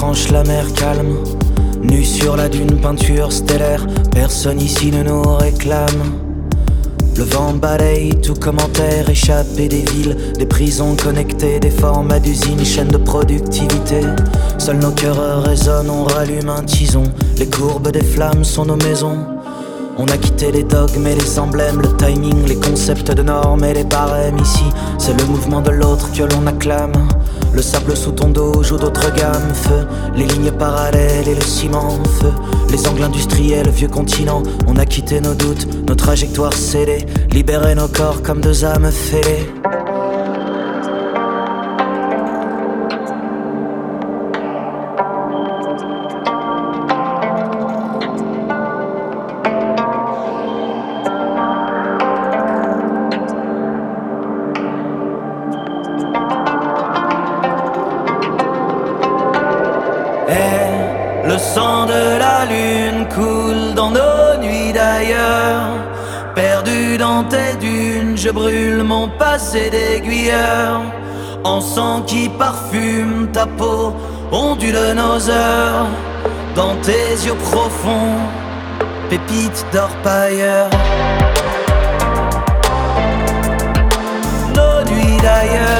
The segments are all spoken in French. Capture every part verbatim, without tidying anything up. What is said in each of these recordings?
tranche la mer calme. Nu sur la dune, peinture stellaire, personne ici ne nous réclame. Le vent balaye tout commentaire, échappé des villes, des prisons connectées, des formats d'usines, chaînes de productivité. Seuls nos cœurs résonnent, on rallume un tison. Les courbes des flammes sont nos maisons. On a quitté les dogmes et les emblèmes, le timing, les concepts de normes et les barèmes. Ici, c'est le mouvement de l'autre que l'on acclame. Le sable sous ton dos joue d'autres gammes. Feu, les lignes parallèles et le ciment. Feu, les angles industriels, vieux continent. On a quitté nos doutes, nos trajectoires scellées. Libérer nos corps comme deux âmes fêlées. Le sang de la lune coule dans nos nuits d'ailleurs. Perdu dans tes dunes, je brûle mon passé d'aiguilleur. Encens qui parfume ta peau, ondule nos heures. Dans tes yeux profonds, pépites d'orpailleur. Nos nuits d'ailleurs.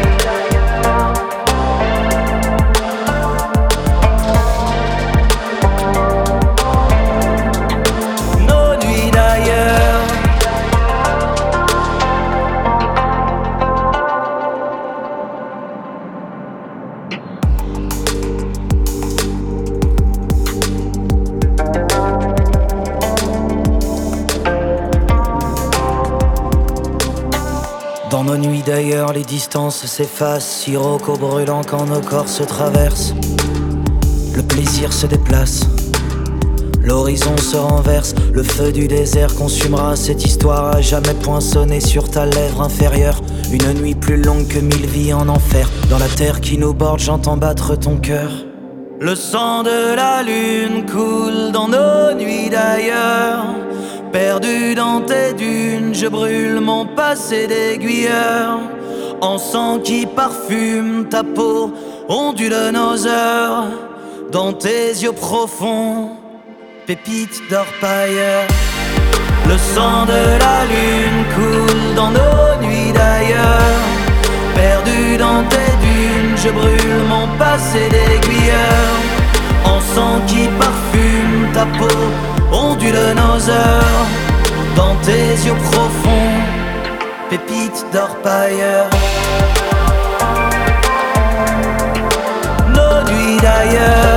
Dans nos nuits d'ailleurs, les distances s'effacent, sirocco brûlant quand nos corps se traversent. Le plaisir se déplace, l'horizon se renverse. Le feu du désert consumera cette histoire à jamais poinçonnée sur ta lèvre inférieure. Une nuit plus longue que mille vies en enfer. Dans la terre qui nous borde, j'entends battre ton cœur. Le sang de la lune coule dans nos nuits d'ailleurs. Perdu dans tes dunes, je brûle mon passé d'aiguilleur. Encens qui parfume ta peau, ondule nos heures. Dans tes yeux profonds, pépites d'orpailleur. Le sang de la lune coule dans nos nuits d'ailleurs. Perdu dans tes dunes, je brûle mon passé d'aiguilleur. Encens qui parfume ta peau, ondule nos heures. Dans tes yeux profonds, pépites d'orpailleur. Nos nuits d'ailleurs.